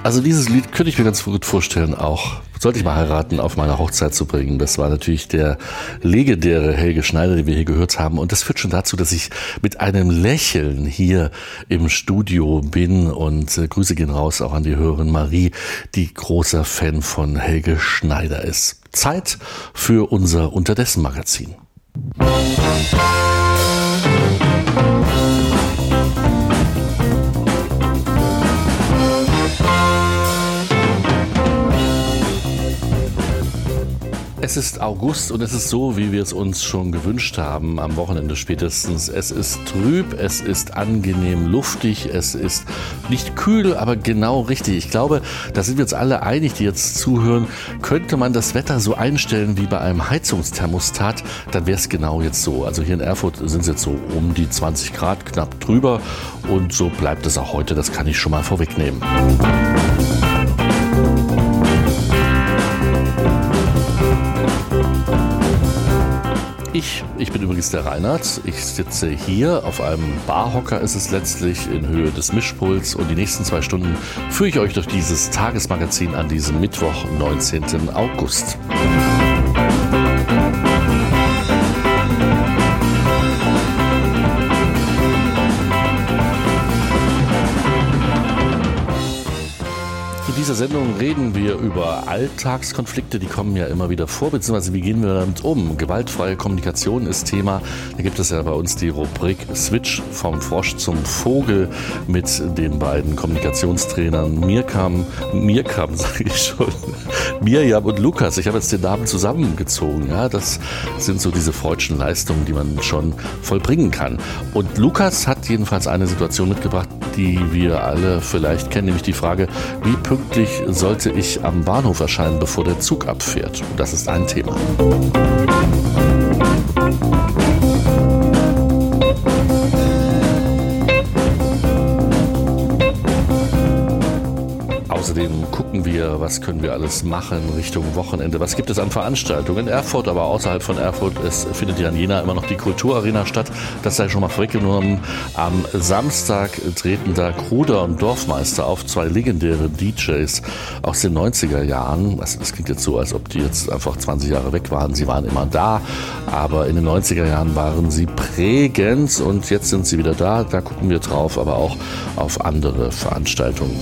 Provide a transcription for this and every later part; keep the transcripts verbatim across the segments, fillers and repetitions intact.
Also dieses Lied könnte ich mir ganz gut vorstellen, auch sollte ich mal heiraten, auf meine Hochzeit zu bringen. Das war natürlich der legendäre Helge Schneider, den wir hier gehört haben. Und das führt schon dazu, dass ich mit einem Lächeln hier im Studio bin. Und äh, Grüße gehen raus auch an die Hörerin Marie, die großer Fan von Helge Schneider ist. Zeit für unser Unterdessen-Magazin. Es ist August und es ist so, wie wir es uns schon gewünscht haben, am Wochenende spätestens. Es ist trüb, es ist angenehm luftig, es ist nicht kühl, aber genau richtig. Ich glaube, da sind wir uns alle einig, die jetzt zuhören. Könnte man das Wetter so einstellen wie bei einem Heizungsthermostat, dann wäre es genau jetzt so. Also hier in Erfurt sind es jetzt so um die zwanzig Grad, knapp drüber. Und so bleibt es auch heute, das kann ich schon mal vorwegnehmen. Ich, ich bin übrigens der Reinhard. Ich sitze hier auf einem Barhocker, ist es letztlich, in Höhe des Mischpuls. Und die nächsten zwei Stunden führe ich euch durch dieses Tagesmagazin an diesem Mittwoch, neunzehnten August. In dieser Sendung reden wir über Alltagskonflikte, die kommen ja immer wieder vor, beziehungsweise wie gehen wir damit um? Gewaltfreie Kommunikation ist Thema. Da gibt es ja bei uns die Rubrik Switch vom Frosch zum Vogel mit den beiden Kommunikationstrainern Mirkam, Mirkam sage ich schon, Mirjam und Lukas. Ich habe jetzt den Namen zusammengezogen. Ja, das sind so diese freudschen Leistungen, die man schon vollbringen kann. Und Lukas hat jedenfalls eine Situation mitgebracht, die wir alle vielleicht kennen, nämlich die Frage, wie pünktlich sollte ich am Bahnhof erscheinen, bevor der Zug abfährt? Und das ist ein Thema. Außerdem gucken wir, was können wir alles machen Richtung Wochenende. Was gibt es an Veranstaltungen in Erfurt, aber außerhalb von Erfurt? Es findet ja in Jena immer noch die Kulturarena statt. Das sei schon mal vorweggenommen. Am Samstag treten da Kruder und Dorfmeister auf, zwei legendäre D Js aus den neunziger Jahren. Das klingt jetzt so, als ob die jetzt einfach zwanzig Jahre weg waren. Sie waren immer da, aber in den neunziger Jahren waren sie prägend und jetzt sind sie wieder da. Da gucken wir drauf, aber auch auf andere Veranstaltungen.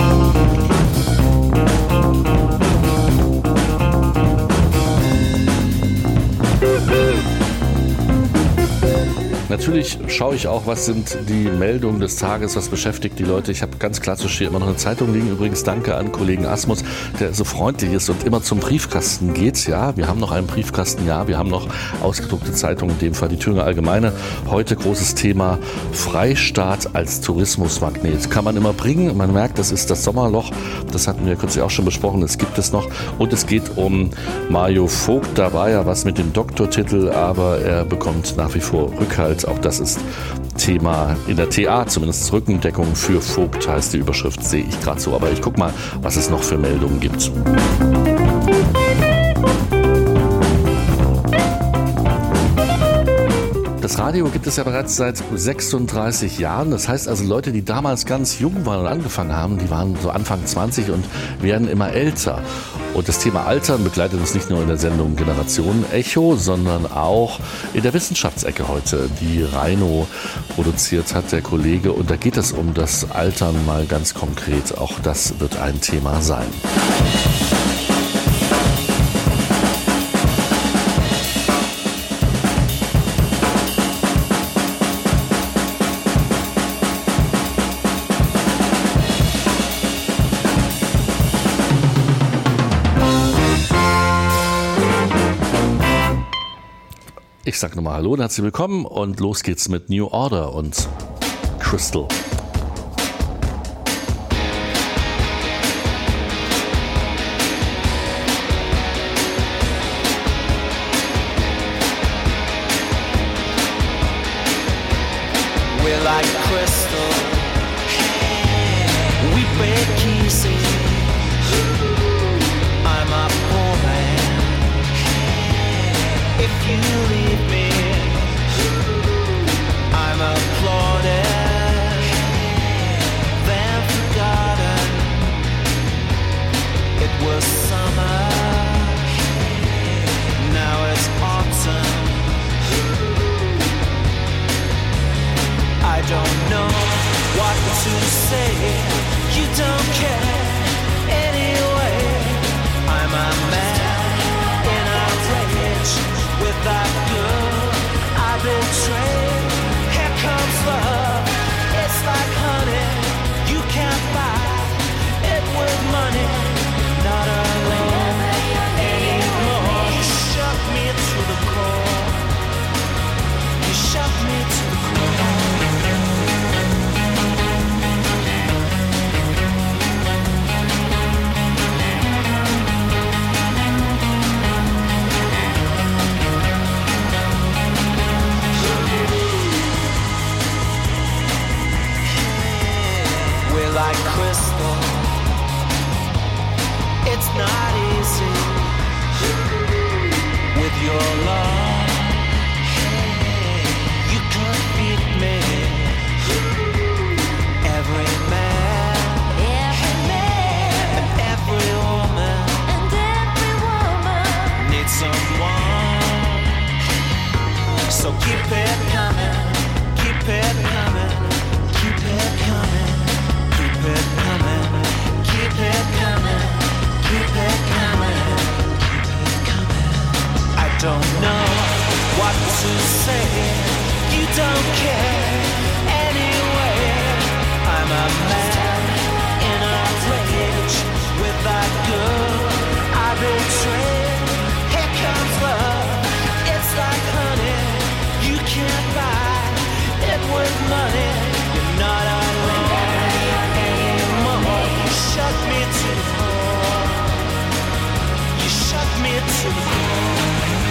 Natürlich schaue ich auch, was sind die Meldungen des Tages, was beschäftigt die Leute. Ich habe ganz klassisch hier immer noch eine Zeitung liegen. Übrigens danke an Kollegen Asmus, der so freundlich ist und immer zum Briefkasten geht. Ja, wir haben noch einen Briefkasten, ja, wir haben noch ausgedruckte Zeitungen, in dem Fall die Thüringer Allgemeine. Heute großes Thema Freistaat als Tourismusmagnet. Kann man immer bringen. Man merkt, das ist das Sommerloch. Das hatten wir kürzlich auch schon besprochen. Das gibt es noch. Und es geht um Mario Vogt. Da war ja was mit dem Doktortitel, aber er bekommt nach wie vor Rückhalt. Auch das ist Thema in der T A, zumindest Rückendeckung für Vogt heißt die Überschrift, sehe ich gerade so. Aber ich gucke mal, was es noch für Meldungen gibt. Das Radio gibt es ja bereits seit sechsunddreißig Jahren. Das heißt also, Leute, die damals ganz jung waren und angefangen haben, die waren so Anfang zwanzig und werden immer älter. Und das Thema Altern begleitet uns nicht nur in der Sendung Generation Echo, sondern auch in der Wissenschaftsecke heute, die Rhino produziert hat, der Kollege. Und da geht es um das Altern mal ganz konkret. Auch das wird ein Thema sein. Ich sage nochmal Hallo und herzlich willkommen und los geht's mit New Order und Crystal. We're like crystal, we break pieces. I'm a poor man. If you leave me, I'm applauded, then forgotten. say you don't care anyway. I'm a man in a rage with that girl I betrayed. Here comes love, it's like honey, you can't buy it with money. Not alone anymore. You shook me to the core. You shook me to the core. We're like crystal. It's not easy with your love. You could beat me. Every man, every man, and every woman, and every woman needs someone. So keep it coming, keep it coming, keep it coming, keep it coming, keep it coming. Keep it coming, keep it coming. I don't know what to say. You don't care anyway. I'm a man in a rage with that girl I betrayed. Here comes love, it's like honey. You can't buy it with money. You're not alone anymore. You shut me to the core. Shut me to the core.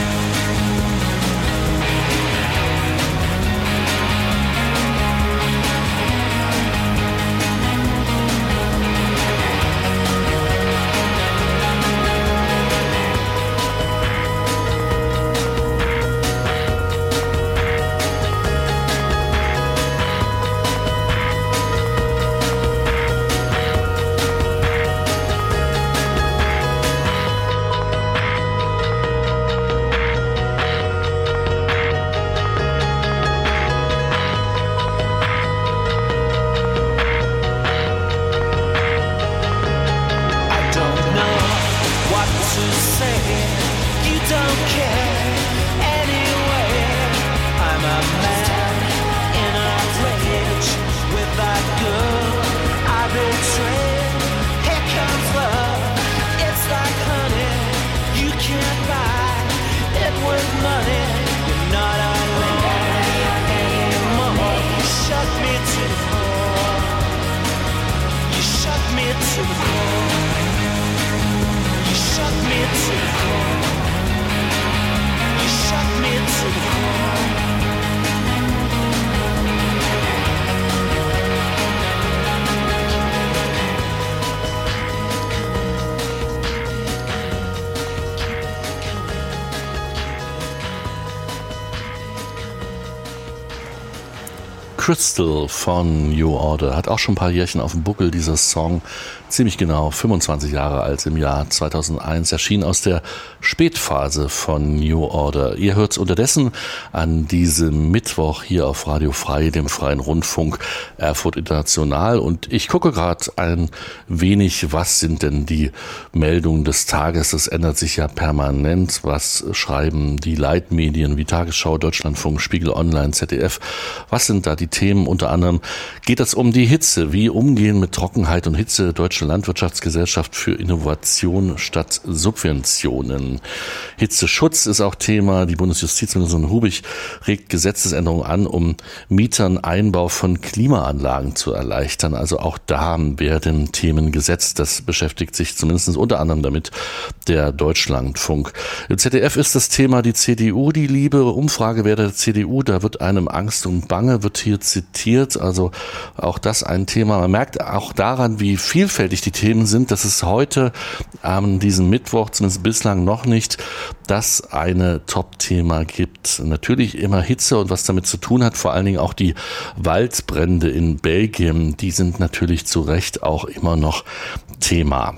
Crystal von New Order hat auch schon ein paar Jährchen auf dem Buckel, dieser Song. Ziemlich genau fünfundzwanzig Jahre alt, im Jahr zweitausendeins, erschien aus der Spätphase von New Order. Ihr hört es unterdessen an diesem Mittwoch hier auf Radio Frei, dem Freien Rundfunk Erfurt International. Und ich gucke gerade ein wenig, was sind denn die Meldungen des Tages? Das ändert sich ja permanent. Was schreiben die Leitmedien wie Tagesschau, Deutschlandfunk, Spiegel Online, Z D F? Was sind da die Themen? Unter anderem geht es um die Hitze. Wie umgehen mit Trockenheit und Hitze? Deutsche Landwirtschaftsgesellschaft für Innovation statt Subventionen. Hitzeschutz ist auch Thema. Die Bundesjustizministerin Hubig regt Gesetzesänderungen an, um Mietern Einbau von Klimaanlagen zu erleichtern. Also auch da werden Themen gesetzt. Das beschäftigt sich zumindest unter anderem damit der Deutschlandfunk. Im Z D F ist das Thema die C D U, die liebe Umfragewerte der C D U. Da wird einem Angst und Bange, wird hier zitiert. Also auch das ein Thema. Man merkt auch daran, wie vielfältig die Themen sind, dass es heute an diesem Mittwoch, zumindest bislang noch nicht, das eine Top-Thema gibt. Natürlich immer Hitze und was damit zu tun hat, vor allen Dingen auch die Waldbrände in Belgien, die sind natürlich zu Recht auch immer noch Thema.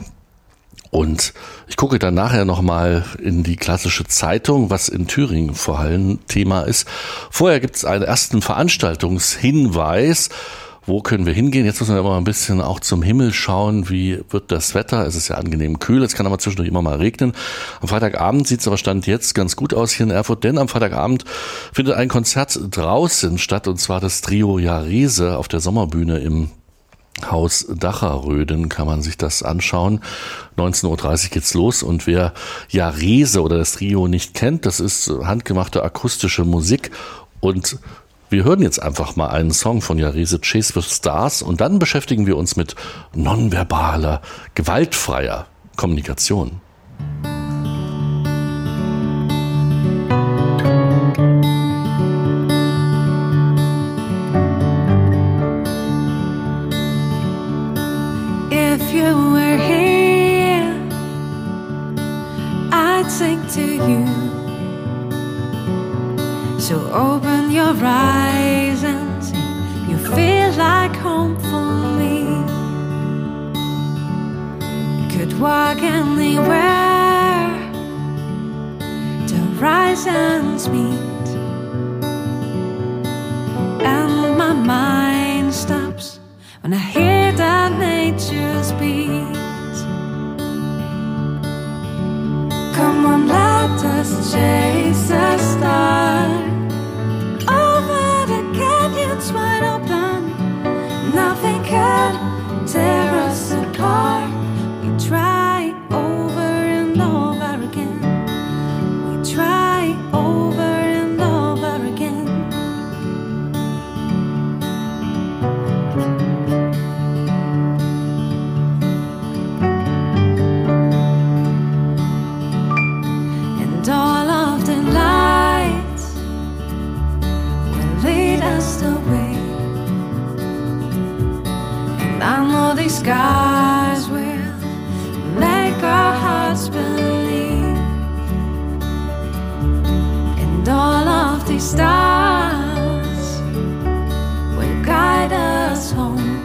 Und ich gucke dann nachher nochmal in die klassische Zeitung, was in Thüringen vor allem Thema ist. Vorher gibt es einen ersten Veranstaltungshinweis. wo können wir hingehen? Jetzt müssen wir aber ein bisschen auch zum Himmel schauen, wie wird das Wetter? Es ist ja angenehm kühl, es kann aber zwischendurch immer mal regnen. Am Freitagabend sieht es aber Stand jetzt ganz gut aus hier in Erfurt, denn am Freitagabend findet ein Konzert draußen statt, und zwar das Trio Jarese auf der Sommerbühne im Haus Dacherröden, kann man sich das anschauen. neunzehn Uhr dreißig geht's los, und wer Jarese oder das Trio nicht kennt, das ist handgemachte akustische Musik, und wir hören jetzt einfach mal einen Song von Jarese, Chase with Stars, und dann beschäftigen wir uns mit nonverbaler, gewaltfreier Kommunikation. If you were here, I'd sing to you. So open your eyes and see. You feel like home for me. Could walk anywhere. The horizons meet, and my mind stops when I hear that nature's beat. Come on, let us chase a star over the canyons wide open. Nothing can tear us apart. We try over and over again. We try over and over again. And all of the lights will lead us the way. And I know these scars will make our hearts believe. And all of these stars will guide us home.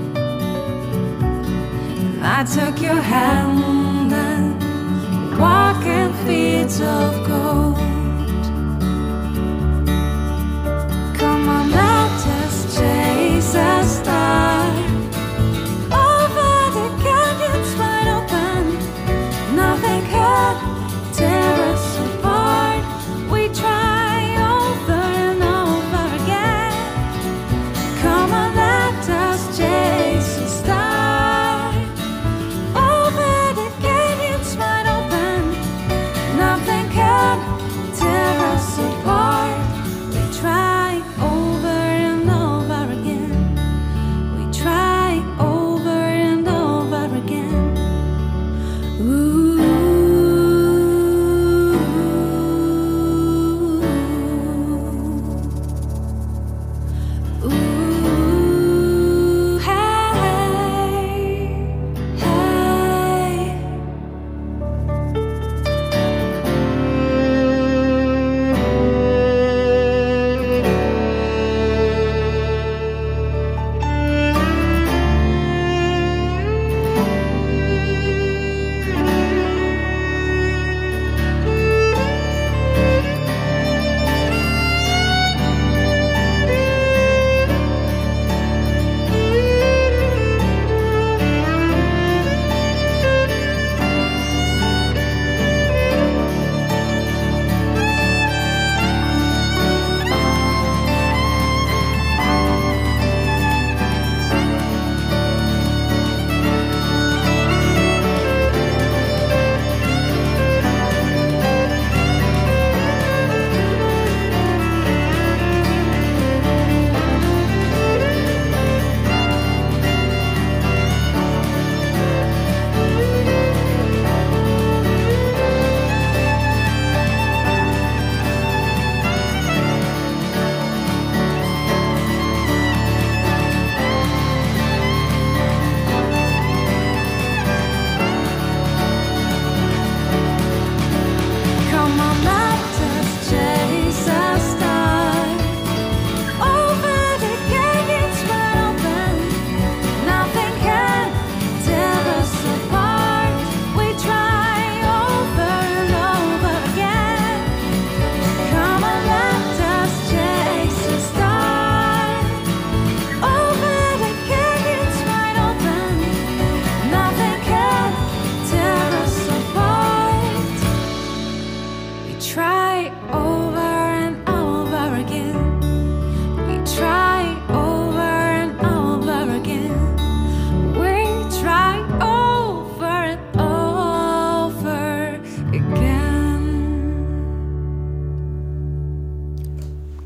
And I took your hand and walk in fields of gold. Come on, let us chase a star over the canyons wide open. Nothing could tear us apart. We try over and over again. Come on, let us chase a star over the canyons wide open. Nothing can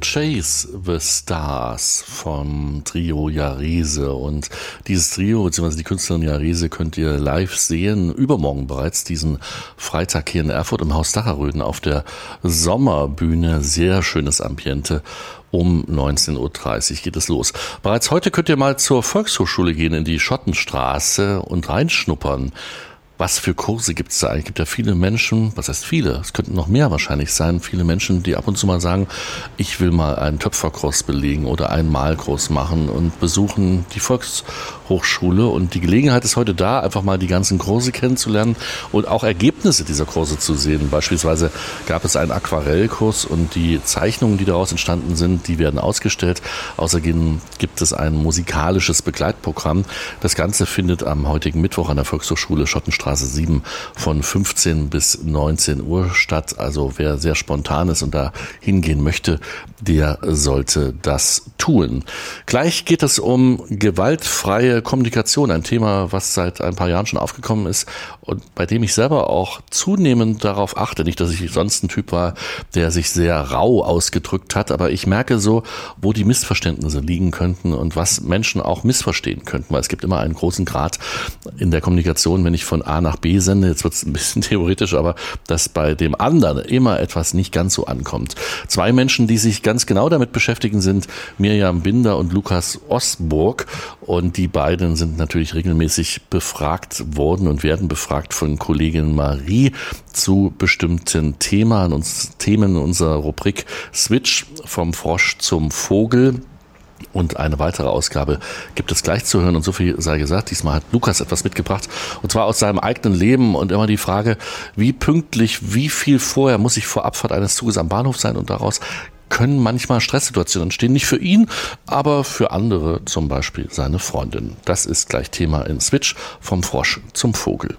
Chase the Stars vom Trio Jarese. Und dieses Trio, beziehungsweise die Künstlerin Jarese, könnt ihr live sehen, übermorgen bereits, diesen Freitag hier in Erfurt im Haus Dacherröden auf der Sommerbühne. Sehr schönes Ambiente. Um neunzehn Uhr dreißig geht es los. Bereits heute könnt ihr mal zur Volkshochschule gehen, in die Schottenstraße und reinschnuppern. Was für Kurse gibt es da eigentlich? Es gibt ja viele Menschen, was heißt viele? Es könnten noch mehr wahrscheinlich sein. Viele Menschen, die ab und zu mal sagen, ich will mal einen Töpferkurs belegen oder einen Malkurs machen und besuchen die Volkshochschule. Und die Gelegenheit ist heute da, einfach mal die ganzen Kurse kennenzulernen und auch Ergebnisse dieser Kurse zu sehen. Beispielsweise gab es einen Aquarellkurs und die Zeichnungen, die daraus entstanden sind, die werden ausgestellt. Außerdem gibt es ein musikalisches Begleitprogramm. Das Ganze findet am heutigen Mittwoch an der Volkshochschule Schottenstraße sieben von fünfzehn bis neunzehn Uhr statt. Also wer sehr spontan ist und da hingehen möchte, der sollte das tun. Gleich geht es um gewaltfreie Kommunikation, ein Thema, was seit ein paar Jahren schon aufgekommen ist und bei dem ich selber auch zunehmend darauf achte. Nicht, dass ich sonst ein Typ war, der sich sehr rau ausgedrückt hat, aber ich merke so, wo die Missverständnisse liegen könnten und was Menschen auch missverstehen könnten, weil es gibt immer einen großen Grad in der Kommunikation, wenn ich von A nach B sende, jetzt wird es ein bisschen theoretisch, aber dass bei dem anderen immer etwas nicht ganz so ankommt. Zwei Menschen, die sich ganz genau damit beschäftigen, sind Mirjam Binder und Lukas Osburg und die beiden sind natürlich regelmäßig befragt worden und werden befragt von Kollegin Marie zu bestimmten Themen, uns, Themen unserer Rubrik Switch vom Frosch zum Vogel. Und eine weitere Ausgabe gibt es gleich zu hören. Und so viel sei gesagt, diesmal hat Lukas etwas mitgebracht. Und zwar aus seinem eigenen Leben und immer die Frage, wie pünktlich, wie viel vorher muss ich vor Abfahrt eines Zuges am Bahnhof sein? Und daraus können manchmal Stresssituationen entstehen. Nicht für ihn, aber für andere, zum Beispiel seine Freundin. Das ist gleich Thema in Switch vom Frosch zum Vogel.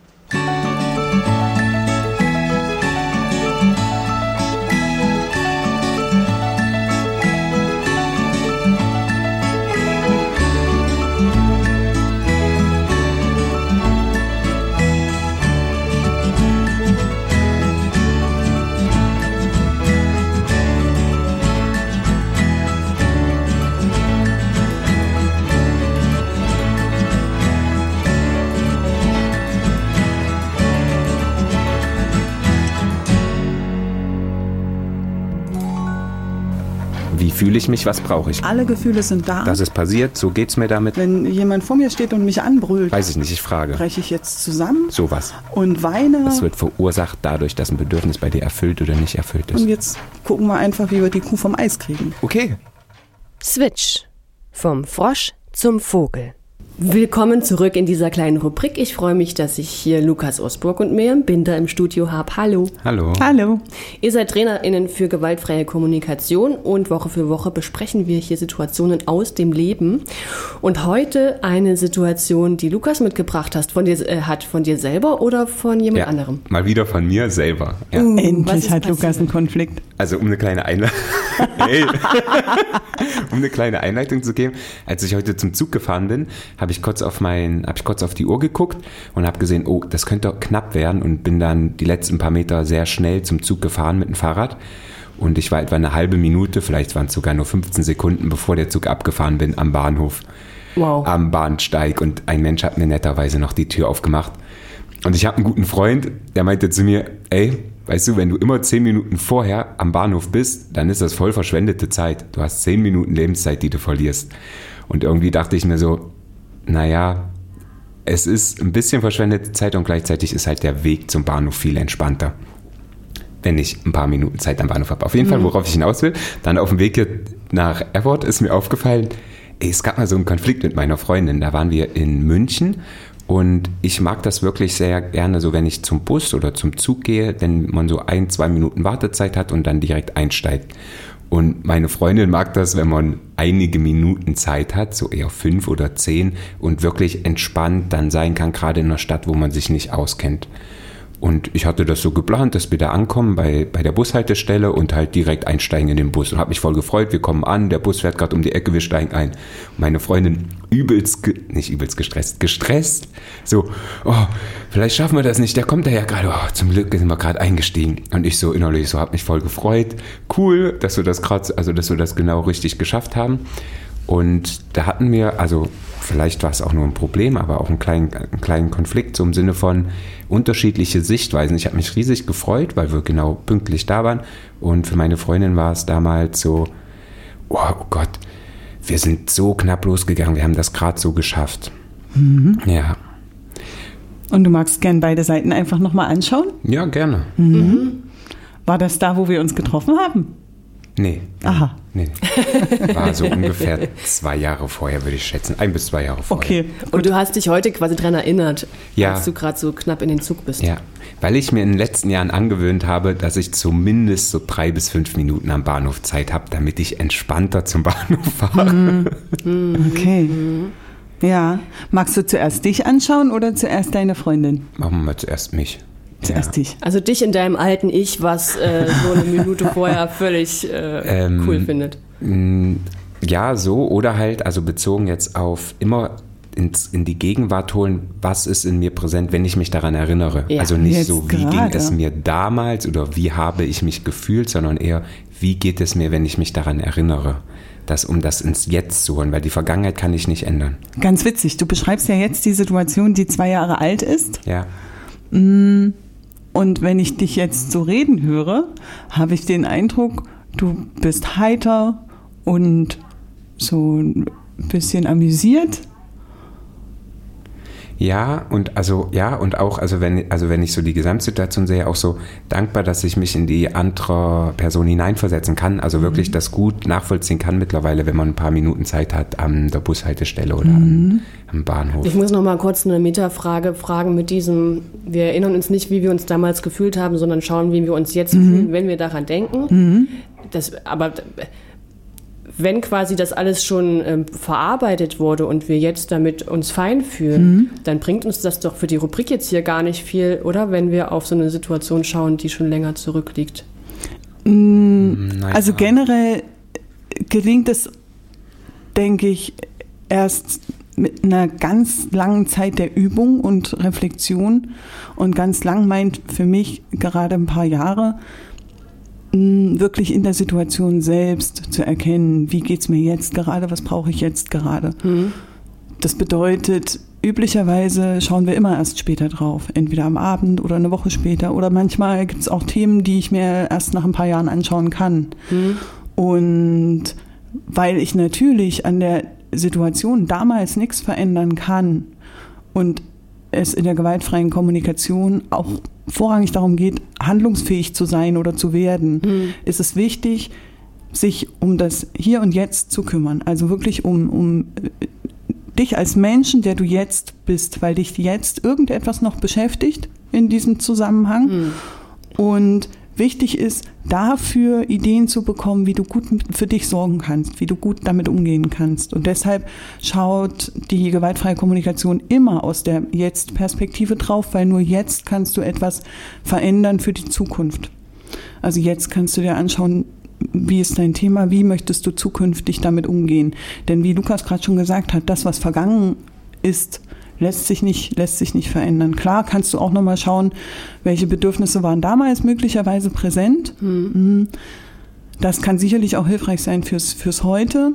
Wie fühle ich mich, was brauche ich? Alle Gefühle sind da. Das ist passiert, so geht's mir damit. Wenn jemand vor mir steht und mich anbrüllt, weiß ich nicht, ich frage. breche ich jetzt zusammen Sowas. und weine. Das wird verursacht dadurch, dass ein Bedürfnis bei dir erfüllt oder nicht erfüllt ist. Und jetzt gucken wir einfach, wie wir die Kuh vom Eis kriegen. Okay. Switch. Vom Frosch zum Vogel. Willkommen zurück in dieser kleinen Rubrik. Ich freue mich, dass ich hier Lukas Osburg und Mirjam Binder im Studio habe. Hallo. Hallo. Hallo. Ihr seid TrainerInnen für gewaltfreie Kommunikation und Woche für Woche besprechen wir hier Situationen aus dem Leben. Und heute eine Situation, die Lukas mitgebracht hast, von dir, äh, hat, von dir selber oder von jemand Ja, anderem? mal wieder von mir selber. Ja. Uh, Was Endlich ist hat Lukas passiert? einen Konflikt. Also um eine kleine Einleitung, hey. um eine kleine Einleitung zu geben, als ich heute zum Zug gefahren bin, habe ich kurz auf mein, habe ich kurz auf die Uhr geguckt und habe gesehen, oh, das könnte knapp werden und bin dann die letzten paar Meter sehr schnell zum Zug gefahren mit dem Fahrrad und ich war etwa eine halbe Minute, vielleicht waren es sogar nur fünfzehn Sekunden, bevor der Zug abgefahren bin am Bahnhof, Wow. am Bahnsteig und ein Mensch hat mir netterweise noch die Tür aufgemacht und ich habe einen guten Freund, der meinte zu mir, ey, weißt du, wenn du immer zehn Minuten vorher am Bahnhof bist, dann ist das voll verschwendete Zeit. Du hast zehn Minuten Lebenszeit, die du verlierst. Und irgendwie dachte ich mir so, naja, es ist ein bisschen verschwendete Zeit und gleichzeitig ist halt der Weg zum Bahnhof viel entspannter, wenn ich ein paar Minuten Zeit am Bahnhof habe. Auf jeden Fall, worauf ich hinaus will, dann auf dem Weg hier nach Erfurt ist mir aufgefallen, ey, es gab mal so einen Konflikt mit meiner Freundin. Da waren wir in München. Und ich mag das wirklich sehr gerne, so wenn ich zum Bus oder zum Zug gehe, wenn man so ein, zwei Minuten Wartezeit hat und dann direkt einsteigt. Und meine Freundin mag das, wenn man einige Minuten Zeit hat, so eher fünf oder zehn und wirklich entspannt dann sein kann, gerade in einer Stadt, wo man sich nicht auskennt. Und ich hatte das so geplant, dass wir da ankommen bei, bei der Bushaltestelle und halt direkt einsteigen in den Bus. Und habe mich voll gefreut, wir kommen an, der Bus fährt gerade um die Ecke, wir steigen ein. Und meine Freundin übelst, ge- nicht übelst gestresst, gestresst. So, oh, vielleicht schaffen wir das nicht, der kommt da ja gerade, oh, zum Glück sind wir gerade eingestiegen. Und ich so innerlich so, habe mich voll gefreut. Cool, dass wir das gerade, also dass wir das genau richtig geschafft haben. Und da hatten wir, also vielleicht war es auch nur ein Problem, aber auch einen kleinen, einen kleinen Konflikt, so im Sinne von unterschiedliche Sichtweisen. Ich habe mich riesig gefreut, weil wir genau pünktlich da waren. Und für meine Freundin war es damals so, oh, oh Gott, wir sind so knapp losgegangen, wir haben das gerade so geschafft. Mhm. Ja. Und du magst gern beide Seiten einfach nochmal anschauen? Ja, gerne. Mhm. War das da, wo wir uns getroffen haben? Nee. Aha. Nee. War so ungefähr zwei Jahre vorher, würde ich schätzen. Ein bis zwei Jahre vorher. Okay. Und du hast dich heute quasi dran erinnert, Ja. als du gerade so knapp in den Zug bist. Ja, weil ich mir in den letzten Jahren angewöhnt habe, dass ich zumindest so drei bis fünf Minuten am Bahnhof Zeit habe, damit ich entspannter zum Bahnhof fahre. Okay. Ja. Magst du zuerst dich anschauen oder zuerst deine Freundin? Machen wir mal zuerst mich. Zuerst ja. dich. Also dich in deinem alten Ich, was äh, so eine Minute vorher völlig äh, Ähm, cool findet. Mm, Ja, so oder halt, also bezogen jetzt auf immer ins, in die Gegenwart holen, was ist in mir präsent, wenn ich mich daran erinnere. Ja. Also nicht Jetzt so, wie ging gerade. es mir damals oder wie habe ich mich gefühlt, sondern eher, wie geht es mir, wenn ich mich daran erinnere. Das, um das ins Jetzt zu holen, weil die Vergangenheit kann ich nicht ändern. Ganz witzig. Du beschreibst ja jetzt die Situation, die zwei Jahre alt ist. Ja. Und wenn ich dich jetzt so reden höre, habe ich den Eindruck, du bist heiter und so ein bisschen amüsiert. Ja, und also ja, und auch, also wenn, also wenn ich so die Gesamtsituation sehe, auch so dankbar, dass ich mich in die andere Person hineinversetzen kann, also wirklich das gut nachvollziehen kann mittlerweile, wenn man ein paar Minuten Zeit hat an der Bushaltestelle oder am, am Bahnhof. Ich muss noch mal kurz eine Metafrage fragen mit diesem, wir erinnern uns nicht, wie wir uns damals gefühlt haben, sondern schauen, wie wir uns jetzt fühlen, wenn wir daran denken. Das, aber wenn quasi das alles schon ähm, verarbeitet wurde und wir jetzt damit uns fein fühlen, dann bringt uns das doch für die Rubrik jetzt hier gar nicht viel, oder? Wenn wir auf so eine Situation schauen, die schon länger zurückliegt. Nein, Also aber- generell gelingt es, denke ich, erst mit einer ganz langen Zeit der Übung und Reflexion. Und ganz lang meint für mich gerade ein paar Jahre, mh, wirklich in der Situation selbst zu erkennen, wie geht es mir jetzt gerade, was brauche ich jetzt gerade. Das bedeutet, üblicherweise schauen wir immer erst später drauf, entweder am Abend oder eine Woche später. Oder manchmal gibt es auch Themen, die ich mir erst nach ein paar Jahren anschauen kann. Und weil ich natürlich an der Situation damals nichts verändern kann und es in der gewaltfreien Kommunikation auch vorrangig darum geht, handlungsfähig zu sein oder zu werden, ist es wichtig, sich um das Hier und Jetzt zu kümmern. Also wirklich um, um äh, dich als Menschen, der du jetzt bist, weil dich jetzt irgendetwas noch beschäftigt in diesem Zusammenhang. Und wichtig ist, dafür Ideen zu bekommen, wie du gut für dich sorgen kannst, wie du gut damit umgehen kannst. Und deshalb schaut die gewaltfreie Kommunikation immer aus der Jetzt-Perspektive drauf, weil nur jetzt kannst du etwas verändern für die Zukunft. Also jetzt kannst du dir anschauen, wie ist dein Thema, wie möchtest du zukünftig damit umgehen. Denn wie Lukas gerade schon gesagt hat, das, was vergangen ist, lässt sich nicht, lässt sich nicht verändern. Klar kannst du auch nochmal schauen, welche Bedürfnisse waren damals möglicherweise präsent. Mhm. Das kann sicherlich auch hilfreich sein fürs, fürs Heute.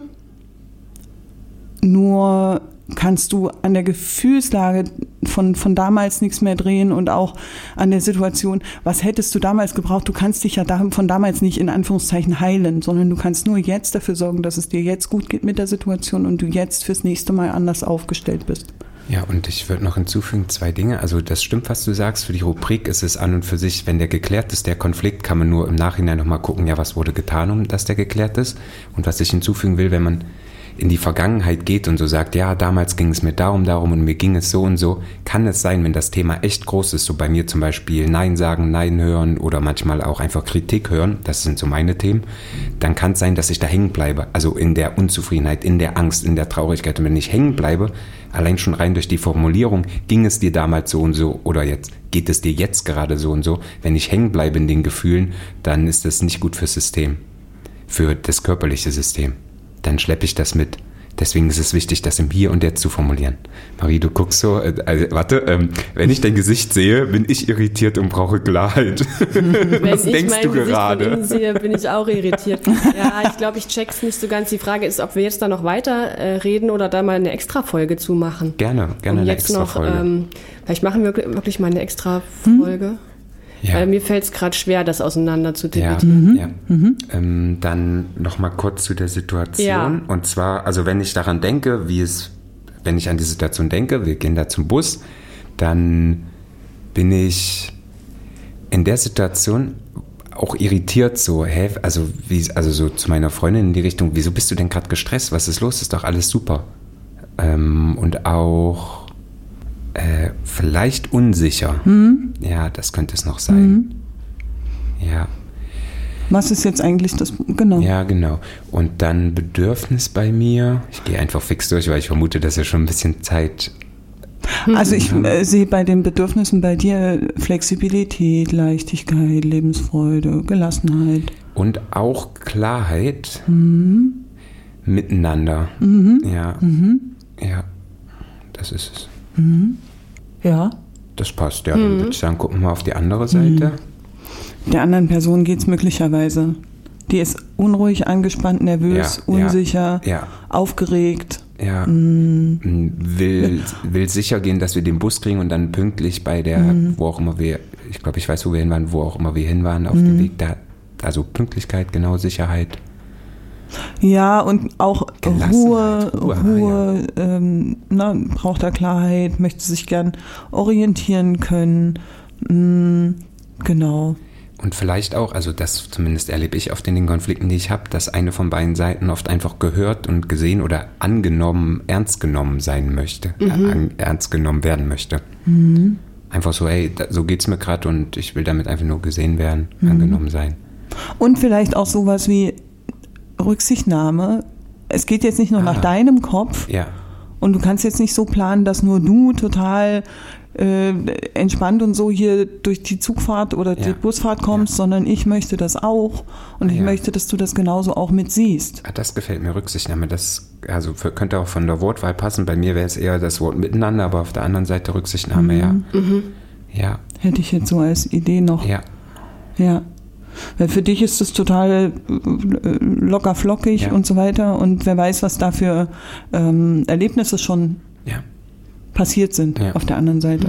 Nur kannst du an der Gefühlslage von, von damals nichts mehr drehen und auch an der Situation, was hättest du damals gebraucht? Du kannst dich ja da, von damals nicht in Anführungszeichen heilen, sondern du kannst nur jetzt dafür sorgen, dass es dir jetzt gut geht mit der Situation und du jetzt fürs nächste Mal anders aufgestellt bist. Ja, und ich würde noch hinzufügen, zwei Dinge. Also das stimmt, was du sagst. Für die Rubrik ist es an und für sich, wenn der geklärt ist, der Konflikt, kann man nur im Nachhinein nochmal gucken, ja, was wurde getan, um dass der geklärt ist. Und was ich hinzufügen will, wenn man in die Vergangenheit geht und so sagt, ja, damals ging es mir darum, darum und mir ging es so und so, kann es sein, wenn das Thema echt groß ist, so bei mir zum Beispiel Nein sagen, Nein hören oder manchmal auch einfach Kritik hören, das sind so meine Themen, dann kann es sein, dass ich da hängen bleibe, also in der Unzufriedenheit, in der Angst, in der Traurigkeit. Und wenn ich hängen bleibe, allein schon rein durch die Formulierung, ging es dir damals so und so oder jetzt geht es dir jetzt gerade so und so, wenn ich hängen bleibe in den Gefühlen, dann ist das nicht gut fürs System, für das körperliche System. Dann schleppe ich das mit. Deswegen ist es wichtig, das im Hier und Jetzt zu formulieren. Marie, du guckst so, äh, also, warte, ähm, wenn ich dein Gesicht sehe, bin ich irritiert und brauche Klarheit. Wenn Was ich denkst mein du Gesicht gerade? von innen sehe, bin ich auch irritiert. Ja, ich glaube, ich check's nicht so ganz. Die Frage ist, ob wir jetzt da noch weiter äh, reden oder da mal eine Extra-Folge zu machen. Gerne, gerne Und eine jetzt extra noch, Folge. ähm, vielleicht machen wir wirklich mal eine Extra-Folge. Hm? Ja. Weil mir fällt es gerade schwer, das auseinander zu Ja, dividieren. ja. Ähm, dann nochmal kurz zu der Situation. Ja. Und zwar, also wenn ich daran denke, wie es, wenn ich an die Situation denke, wir gehen da zum Bus, dann bin ich in der Situation auch irritiert, so, hä, also, wie, also so zu meiner Freundin in die Richtung, wieso bist du denn gerade gestresst? Was ist los? Ist doch alles super. Ähm, und auch Äh, vielleicht unsicher. Mhm. Ja, das könnte es noch sein. Mhm. Ja. Was ist jetzt eigentlich das? Genau. Ja, genau. Und dann Bedürfnis bei mir. Ich gehe einfach fix durch, weil ich vermute, dass wir schon ein bisschen Zeit. Also ich äh, sehe bei den Bedürfnissen bei dir Flexibilität, Leichtigkeit, Lebensfreude, Gelassenheit. Und auch Klarheit Mhm. miteinander. Mhm. Ja. Mhm. Ja. Das ist es. Mhm. Ja. Das passt, ja. Dann würde ich sagen, gucken wir mal auf die andere Seite. Der anderen Person geht es möglicherweise. Die ist unruhig, angespannt, nervös, Ja, ja, unsicher, ja. aufgeregt. Ja. Mhm. Will, will sicher gehen, dass wir den Bus kriegen und dann pünktlich bei der, Mhm. wo auch immer wir, ich glaube, ich weiß, wo wir hin waren, wo auch immer wir hin waren, auf Mhm. dem Weg da. Also Pünktlichkeit, genau, Sicherheit. Ja, und auch Ruhe, Gelassenheit, Ruhe, Ruhe, ähm, na, braucht er Klarheit, möchte sich gern orientieren können. Mm, genau. Und vielleicht auch, also das zumindest erlebe ich oft in den Konflikten, die ich habe, dass eine von beiden Seiten oft einfach gehört und gesehen oder angenommen, ernst genommen sein möchte, Mhm. äh, an, ernst genommen werden möchte. Mhm. Einfach so, hey, da, so geht's mir gerade und ich will damit einfach nur gesehen werden, Mhm. angenommen sein. Und vielleicht auch sowas wie Rücksichtnahme. Es geht jetzt nicht nur Ah. nach deinem Kopf Ja, und du kannst jetzt nicht so planen, dass nur du total äh, entspannt und so hier durch die Zugfahrt oder die Ja. Busfahrt kommst, Ja. sondern ich möchte das auch und Ah, ich ja. möchte, dass du das genauso auch mit siehst. ah, das gefällt mir, Rücksichtnahme. Das also für, könnte auch von der Wortwahl passen. Bei mir wäre es eher das Wort miteinander, aber auf der anderen Seite Rücksichtnahme, ja. Ja, Hätte ich jetzt so als Idee noch. ja, Ja. Weil für dich ist es total äh, locker flockig Ja. und so weiter und wer weiß, was da für ähm, Erlebnisse schon ja. passiert sind Ja. auf der anderen Seite.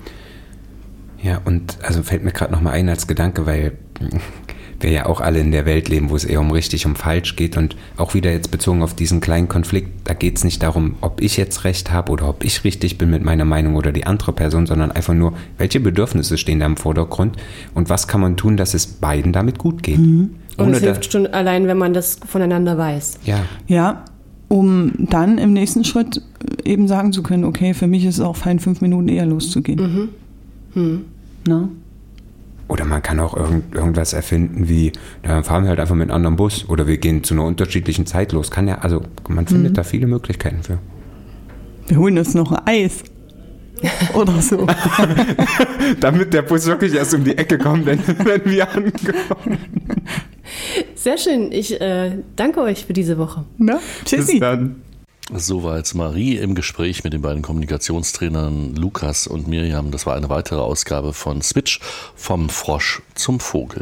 Ja, und also fällt mir gerade nochmal ein als Gedanke, weil wir ja auch alle in der Welt leben, wo es eher um richtig, um falsch geht und auch wieder jetzt bezogen auf diesen kleinen Konflikt, da geht es nicht darum, ob ich jetzt recht habe oder ob ich richtig bin mit meiner Meinung oder die andere Person, sondern einfach nur, welche Bedürfnisse stehen da im Vordergrund und was kann man tun, dass es beiden damit gut geht. Und Ohne es hilft da, schon allein, wenn man das voneinander weiß. ja, Ja, um dann im nächsten Schritt eben sagen zu können, okay, für mich ist es auch fein, fünf Minuten eher loszugehen. Na? oder man kann auch irgend, irgendwas erfinden wie, na, dann fahren wir halt einfach mit einem anderen Bus oder wir gehen zu einer unterschiedlichen Zeit los. Kann ja, also man findet da viele Möglichkeiten für. Wir holen uns noch ein Eis. Oder so. Damit der Bus wirklich erst um die Ecke kommt, wenn, wenn wir ankommen. Sehr schön. Ich äh, danke euch für diese Woche. Na? Tschüssi. dann. Soweit Marie im Gespräch mit den beiden Kommunikationstrainern Lukas und Miriam. Das war eine weitere Ausgabe von Switch, vom Frosch zum Vogel.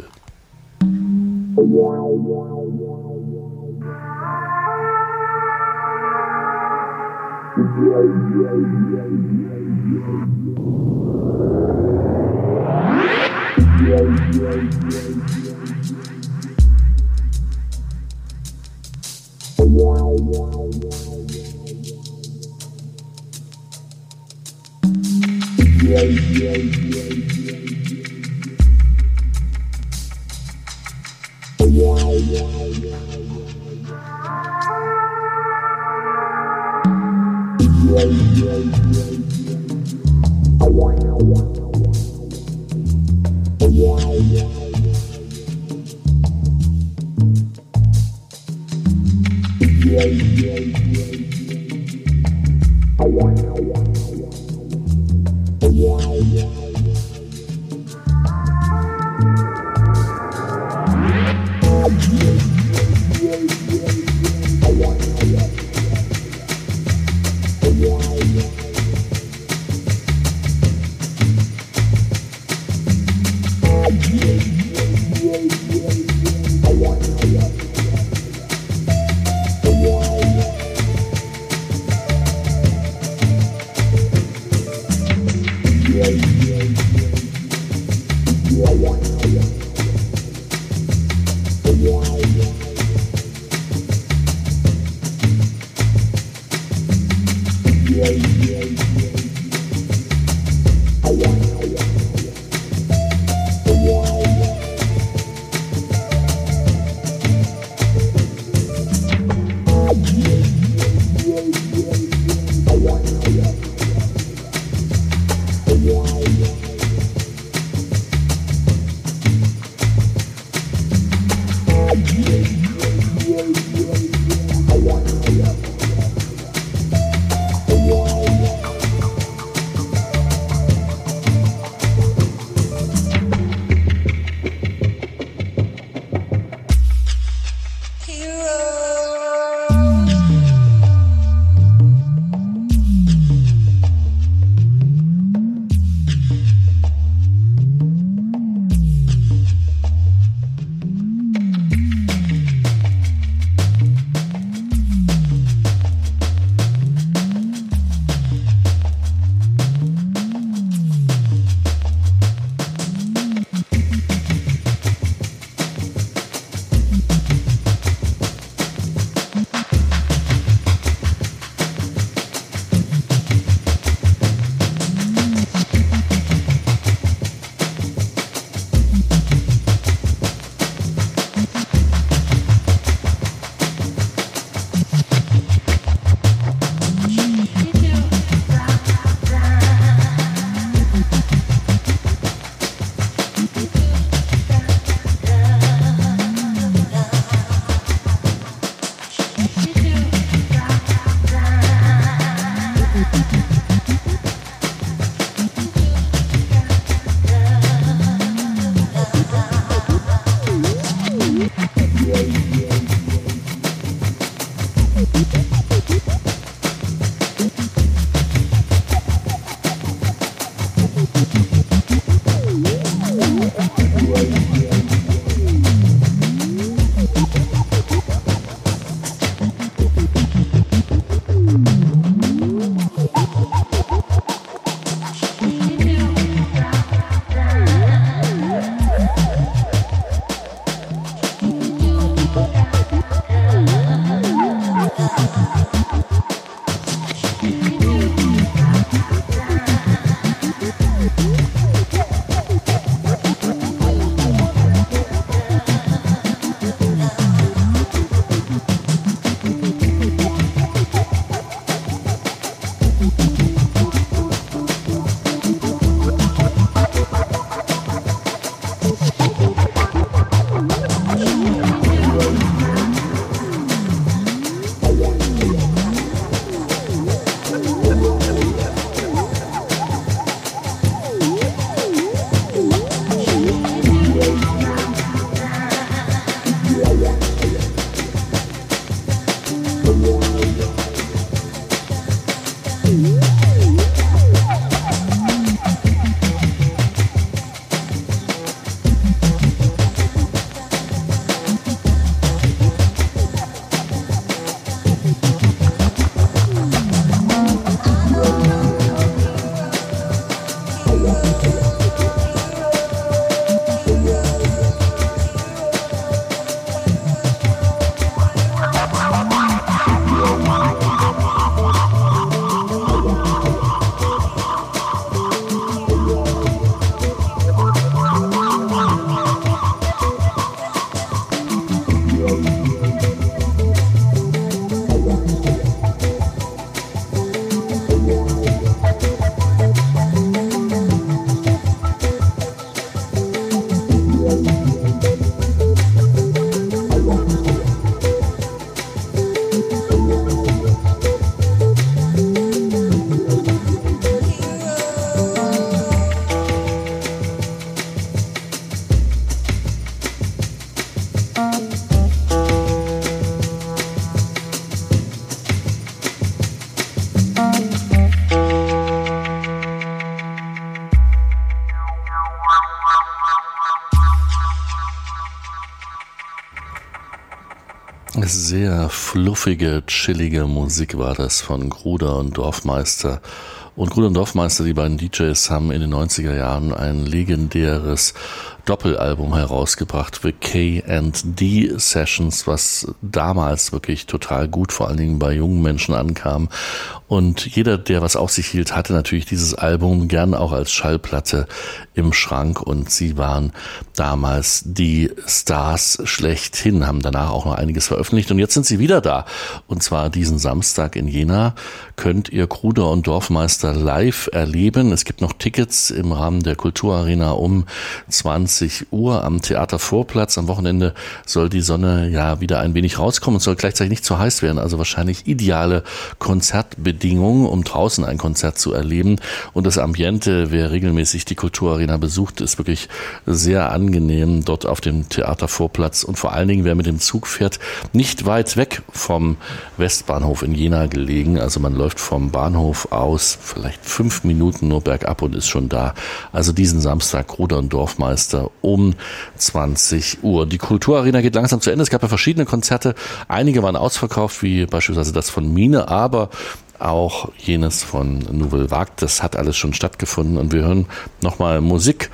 Sehr fluffige, chillige Musik war das von Gruder und Dorfmeister. Und Gruder und Dorfmeister, die beiden D Js, haben in den neunziger Jahren ein legendäres Doppelalbum herausgebracht, The K and D Sessions, was damals wirklich total gut vor allen Dingen bei jungen Menschen ankam. Und jeder, der was auf sich hielt, hatte natürlich dieses Album gern auch als Schallplatte im Schrank. Und sie waren damals die Stars schlechthin, haben danach auch noch einiges veröffentlicht. Und jetzt sind sie wieder da. Und zwar diesen Samstag in Jena könnt ihr Gruder und Dorfmeister live erleben. Es gibt noch Tickets im Rahmen der Kulturarena um zwanzig Uhr am Theatervorplatz. Am Wochenende soll die Sonne ja wieder ein wenig rauskommen und soll gleichzeitig nicht zu heiß werden. Also wahrscheinlich ideale Konzertbedingungen, um draußen ein Konzert zu erleben. Und das Ambiente, wer regelmäßig die Kulturarena besucht, ist wirklich sehr angenehm dort auf dem Theatervorplatz. Und vor allen Dingen, wer mit dem Zug fährt, nicht weit weg vom Westbahnhof in Jena gelegen. Also man läuft vom Bahnhof aus vielleicht fünf Minuten nur bergab und ist schon da. Also diesen Samstag Gruder und Dorfmeister um zwanzig Uhr. Die Kulturarena geht langsam zu Ende. Es gab ja verschiedene Konzerte. Einige waren ausverkauft, wie beispielsweise das von Mine, aber auch jenes von Nouvelle Vague. Das hat alles schon stattgefunden. Und wir hören nochmal Musik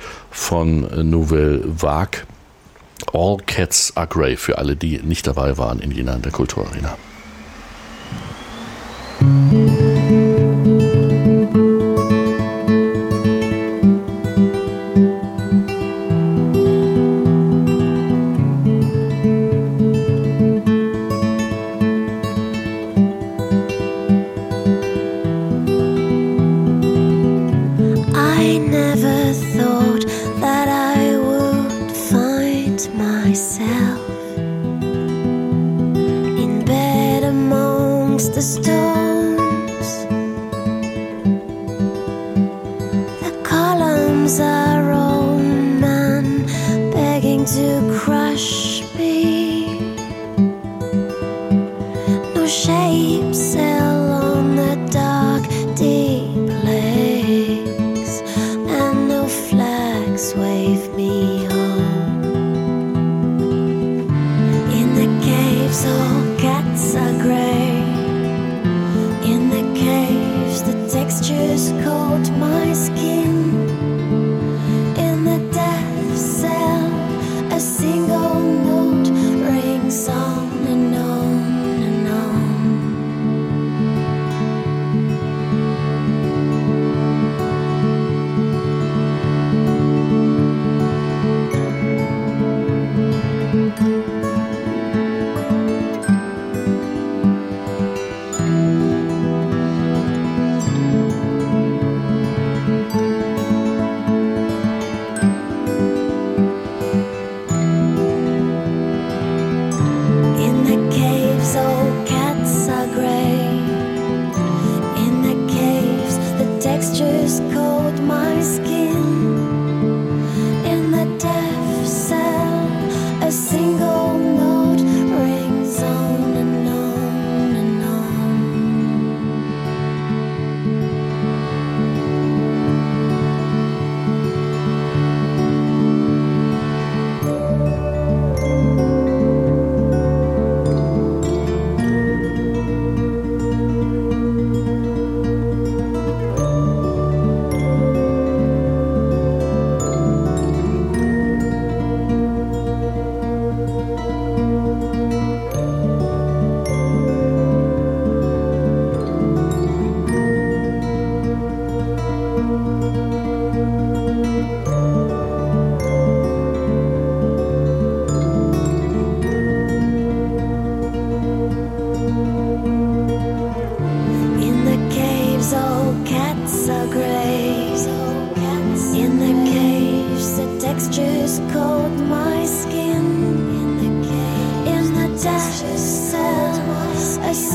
von Nouvelle Vague. All Cats Are Grey, für alle, die nicht dabei waren in Jena in der Kulturarena.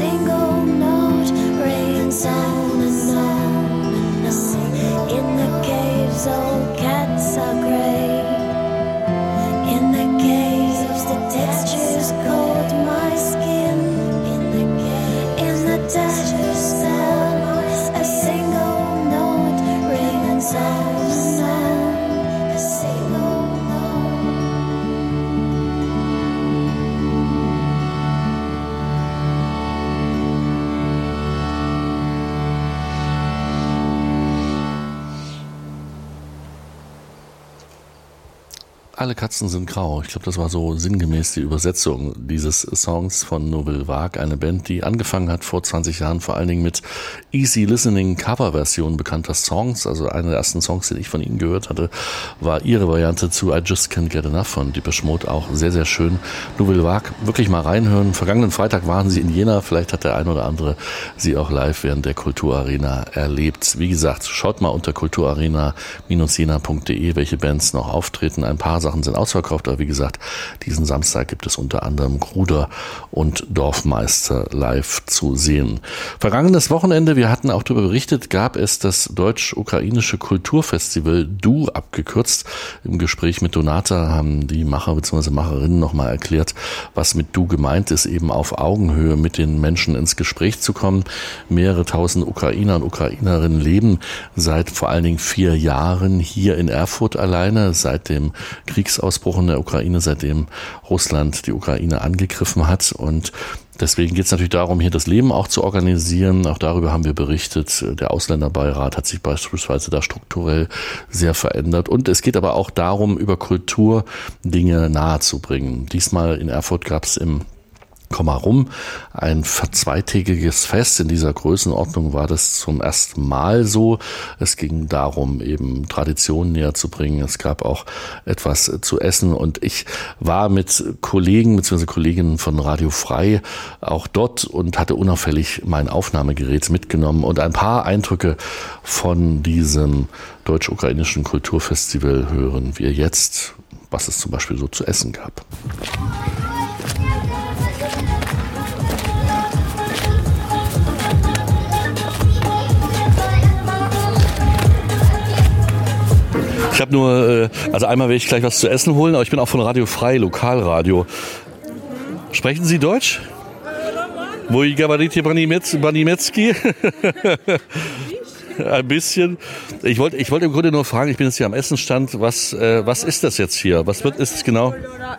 Single note rings on and on and on in the cave. Alle Katzen sind grau. Ich glaube, das war so sinngemäß die Übersetzung dieses Songs von Nouvelle Vague, eine Band, die angefangen hat vor zwanzig Jahren vor allen Dingen mit Easy Listening Coverversionen bekannter Songs. Also einer der ersten Songs, den ich von ihnen gehört hatte, war ihre Variante zu I Just Can't Get Enough von Depeche Mode, auch sehr, sehr schön. Nouvelle Vague, wirklich mal reinhören. Vergangenen Freitag waren sie in Jena. Vielleicht hat der ein oder andere sie auch live während der Kulturarena erlebt. Wie gesagt, schaut mal unter kulturarena Bindestrich jena Punkt de, welche Bands noch auftreten. Ein paar Sachen sind ausverkauft, aber wie gesagt, diesen Samstag gibt es unter anderem Gruder und Dorfmeister live zu sehen. Vergangenes Wochenende, wir hatten auch darüber berichtet, gab es das deutsch-ukrainische Kulturfestival D U abgekürzt. Im Gespräch mit Donata haben die Macher bzw. Macherinnen nochmal erklärt, was mit D U gemeint ist, eben auf Augenhöhe mit den Menschen ins Gespräch zu kommen. Mehrere tausend Ukrainer und Ukrainerinnen leben seit vor allen Dingen vier Jahren hier in Erfurt alleine, seit dem Kriegsausbruch in der Ukraine, seitdem Russland die Ukraine angegriffen hat. Und deswegen geht es natürlich darum, hier das Leben auch zu organisieren. Auch darüber haben wir berichtet. Der Ausländerbeirat hat sich beispielsweise da strukturell sehr verändert. Und es geht aber auch darum, über Kultur Dinge nahezubringen. Diesmal in Erfurt gab es im Komm mal rum, ein zweitägiges Fest. In dieser Größenordnung war das zum ersten Mal so. Es ging darum, eben Traditionen näher zu bringen. Es gab auch etwas zu essen und ich war mit Kollegen bzw. Kolleginnen von Radio Frei auch dort und hatte unauffällig mein Aufnahmegerät mitgenommen und ein paar Eindrücke von diesem deutsch-ukrainischen Kulturfestival hören wir jetzt, was es zum Beispiel so zu essen gab. Ich habe nur, also einmal will ich gleich was zu essen holen, aber ich bin auch von Radio Frei, Lokalradio. Sprechen Sie Deutsch? Вы говорите по-немецки? Ein bisschen. Ich wollte ich wollte im Grunde nur fragen, ich bin jetzt hier am Essenstand, was, äh, was ist das jetzt hier? Was wird, ist es genau?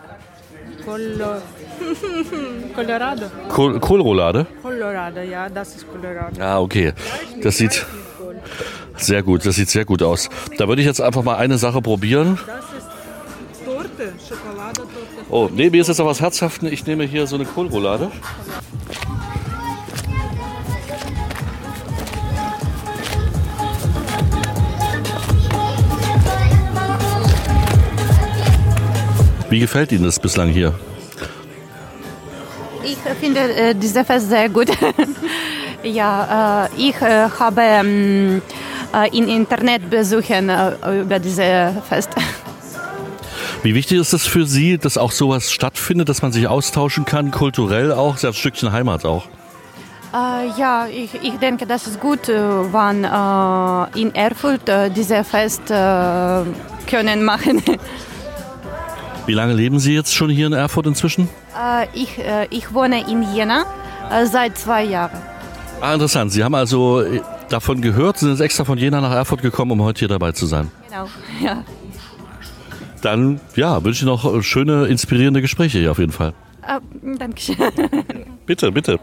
Colorado. Kohl, Kohlroulade? Colorado, ja, das ist Colorado. Ah, okay. Das sieht sehr gut, das sieht sehr gut aus. Da würde ich jetzt einfach mal eine Sache probieren. Das ist Torte, Schokoladetorte. Oh, nee, mir ist jetzt noch was Herzhaftes. Ich nehme hier so eine Kohlroulade. Wie gefällt Ihnen das bislang hier? Ich finde äh, dieses Fest sehr gut. ja, äh, ich äh, habe ähm, äh, im Internet besuchen äh, über dieses Fest. Wie wichtig ist es für Sie, dass auch sowas stattfindet, dass man sich austauschen kann, kulturell auch, sehr ein Stückchen Heimat auch? Äh, ja, ich, ich denke, das ist gut, äh, wenn äh, in Erfurt äh, dieses Fest äh, können machen. Wie lange leben Sie jetzt schon hier in Erfurt inzwischen? Äh, ich, äh, ich wohne in Jena äh, seit zwei Jahren. Ah, interessant. Sie haben also davon gehört, sind jetzt extra von Jena nach Erfurt gekommen, um heute hier dabei zu sein. Genau, ja. Dann, ja, wünsche ich noch schöne, inspirierende Gespräche hier auf jeden Fall. Äh, danke schön. Bitte, bitte.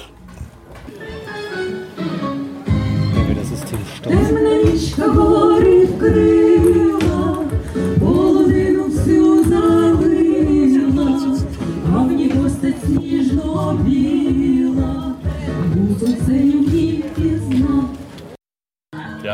Das ist Till Ja.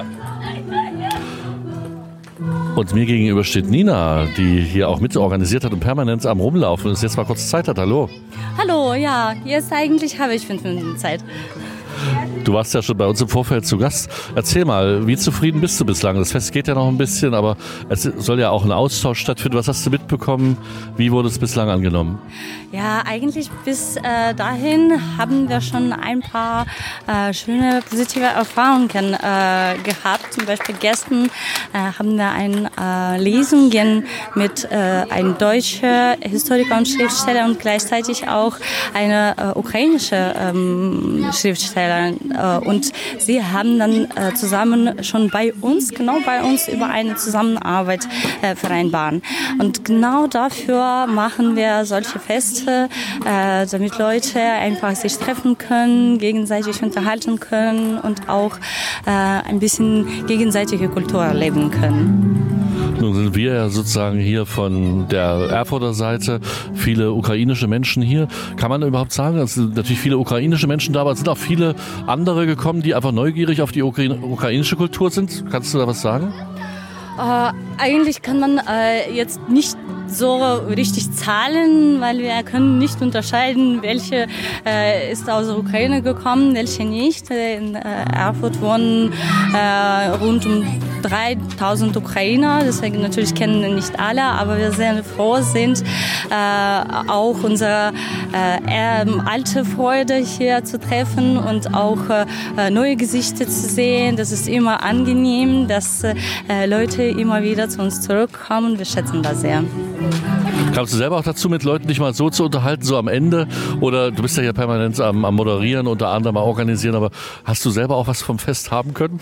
Und mir gegenüber steht Nina, die hier auch mitorganisiert hat und permanent am Rumlaufen ist, jetzt mal kurz Zeit hat. Hallo. Hallo, ja, jetzt eigentlich habe ich fünf Minuten Zeit. Du warst ja schon bei uns im Vorfeld zu Gast. Erzähl mal, wie zufrieden bist du bislang? Das Fest geht ja noch ein bisschen, aber es soll ja auch ein Austausch stattfinden. Was hast du mitbekommen? Wie wurde es bislang angenommen? Ja, eigentlich bis äh, dahin haben wir schon ein paar äh, schöne, positive Erfahrungen äh, gehabt. Zum Beispiel gestern äh, haben wir eine äh, Lesungen mit äh, einem deutschen Historiker und Schriftsteller und gleichzeitig auch eine äh, ukrainische ähm, Schriftsteller. Äh, und sie haben dann äh, zusammen schon bei uns, genau bei uns, über eine Zusammenarbeit äh, vereinbaren. Und genau dafür machen wir solche Feste, äh, damit Leute einfach sich treffen können, gegenseitig unterhalten können und auch äh, ein bisschen gegenseitige Kultur erleben können. Nun sind wir ja sozusagen hier von der Erfurter Seite, viele ukrainische Menschen hier. Kann man überhaupt sagen, es sind natürlich viele ukrainische Menschen da, aber es sind auch viele andere gekommen, die einfach neugierig auf die Ukra- ukrainische Kultur sind? Kannst du da was sagen? Äh, eigentlich kann man äh, jetzt nicht so richtig zahlen, weil wir können nicht unterscheiden, welche äh, ist aus der Ukraine gekommen, welche nicht. In äh, Erfurt wohnen äh, rund um dreitausend Ukrainer, deswegen natürlich kennen wir nicht alle, aber wir sehr froh sind, äh, auch unsere äh, äh, alte Freunde hier zu treffen und auch äh, neue Gesichter zu sehen. Das ist immer angenehm, dass äh, Leute immer wieder zu uns zurückkommen. Wir schätzen das sehr. Kamst du selber auch dazu, mit Leuten dich mal so zu unterhalten, so am Ende? Oder du bist ja hier permanent am, am Moderieren, unter anderem am Organisieren, aber hast du selber auch was vom Fest haben können?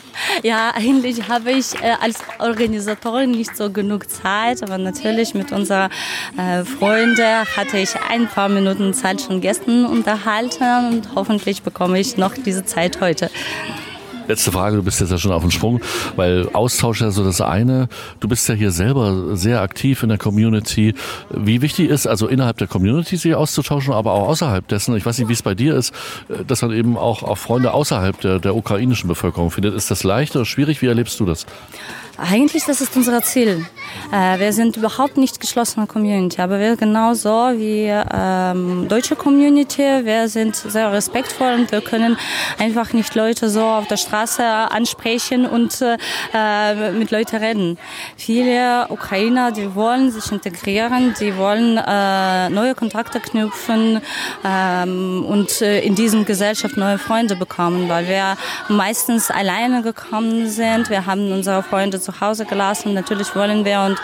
Ja, eigentlich habe ich äh, als Organisatorin nicht so genug Zeit, aber natürlich mit unseren äh, Freunden hatte ich ein paar Minuten Zeit schon gestern unterhalten und hoffentlich bekomme ich noch diese Zeit heute. Letzte Frage, du bist jetzt ja schon auf dem Sprung, weil Austausch ja so das eine. Du bist ja hier selber sehr aktiv in der Community. Wie wichtig ist, also innerhalb der Community sich auszutauschen, aber auch außerhalb dessen, ich weiß nicht, wie es bei dir ist, dass man eben auch, auch Freunde außerhalb der, der ukrainischen Bevölkerung findet. Ist das leicht oder schwierig? Wie erlebst du das? Eigentlich, das ist unser Ziel. Äh, wir sind überhaupt nicht geschlossene Community, aber wir genauso wie ähm, deutsche Community, wir sind sehr respektvoll und wir können einfach nicht Leute so auf der Straße ansprechen und äh, mit Leuten reden. Viele Ukrainer, die wollen sich integrieren, die wollen äh, neue Kontakte knüpfen ähm, und äh, in diesem Gesellschaft neue Freunde bekommen, weil wir meistens alleine gekommen sind. Wir haben unsere Freunde zu Hause gelassen. Natürlich wollen wir und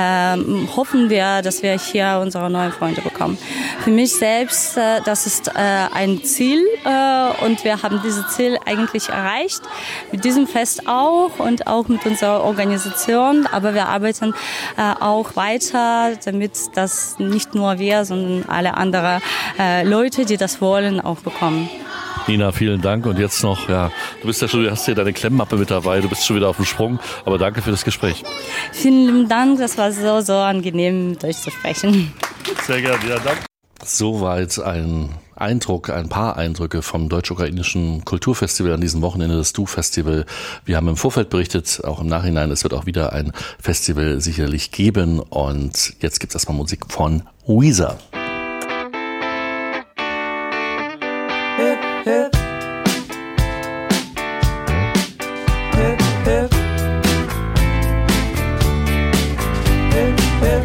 äh, hoffen wir, dass wir hier unsere neuen Freunde bekommen. Für mich selbst, äh, das ist äh, ein Ziel äh, und wir haben dieses Ziel eigentlich erreicht. Mit diesem Fest auch und auch mit unserer Organisation. Aber wir arbeiten äh, auch weiter, damit das nicht nur wir, sondern alle anderen äh, Leute, die das wollen, auch bekommen. Nina, vielen Dank. Und jetzt noch, ja, du bist ja schon, du hast hier deine Klemmmappe mit dabei, du bist schon wieder auf dem Sprung, aber danke für das Gespräch. Vielen lieben Dank, das war so, so angenehm, mit euch zu sprechen. Sehr gerne, ja, danke. Soweit ein Eindruck, ein paar Eindrücke vom Deutsch-Ukrainischen Kulturfestival an diesem Wochenende, das Du-Festival. Wir haben im Vorfeld berichtet, auch im Nachhinein, es wird auch wieder ein Festival sicherlich geben. Und jetzt gibt es erstmal Musik von Weezer. Hip, hip. Hip, hip. Hip, hip.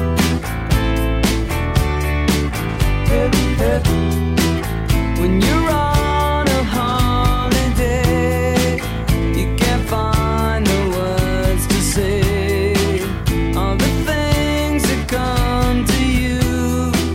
Hip, hip. When you're on a holiday, you can't find the words to say all the things that come to you.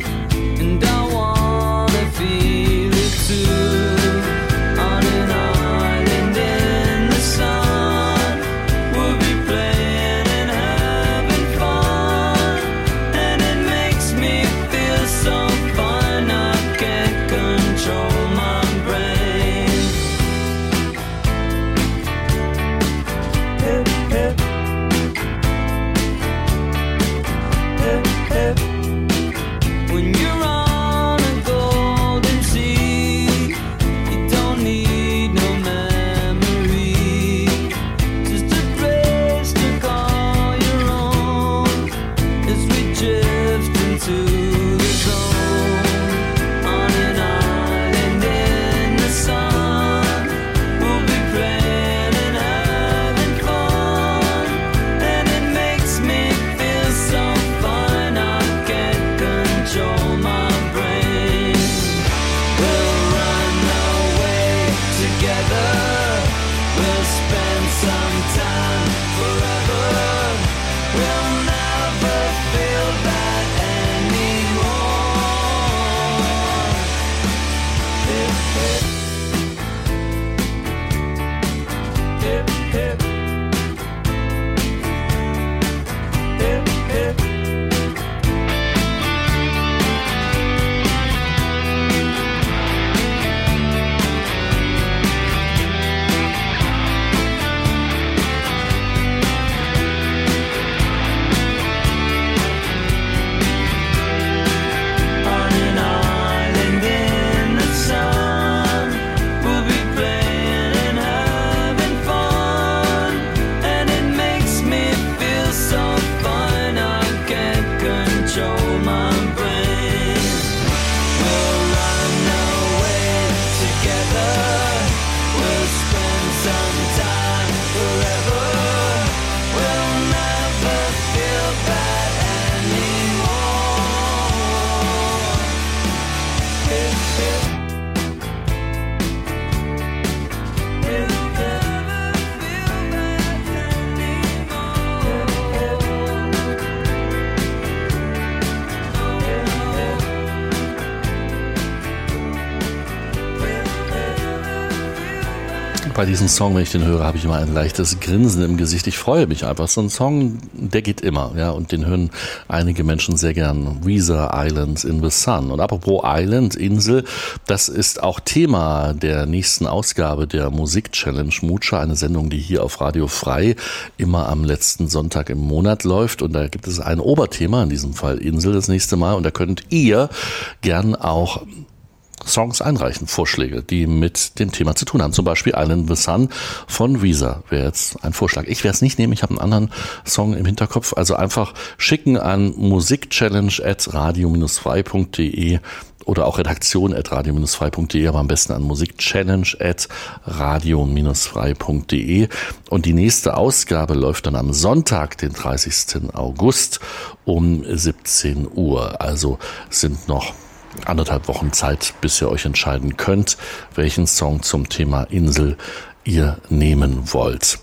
Bei diesem Song, wenn ich den höre, habe ich immer ein leichtes Grinsen im Gesicht. Ich freue mich einfach. So ein Song, der geht immer, ja, und den hören einige Menschen sehr gern. Weezer, Island in the Sun. Und apropos Island, Insel, das ist auch Thema der nächsten Ausgabe der Musik-Challenge Mucha, eine Sendung, die hier auf Radio Frei immer am letzten Sonntag im Monat läuft. Und da gibt es ein Oberthema, in diesem Fall Insel das nächste Mal. Und da könnt ihr gern auch Songs einreichen, Vorschläge, die mit dem Thema zu tun haben. Zum Beispiel Island in the Sun von Weezer wäre jetzt ein Vorschlag. Ich werde es nicht nehmen, ich habe einen anderen Song im Hinterkopf. Also einfach schicken an musikchallenge at radio frei punkt de oder auch redaktion at radio frei punkt de, aber am besten an musikchallenge at radio frei punkt de. Und die nächste Ausgabe läuft dann am Sonntag, den dreißigsten August um siebzehn Uhr. Also sind noch anderthalb Wochen Zeit, bis ihr euch entscheiden könnt, welchen Song zum Thema Insel ihr nehmen wollt.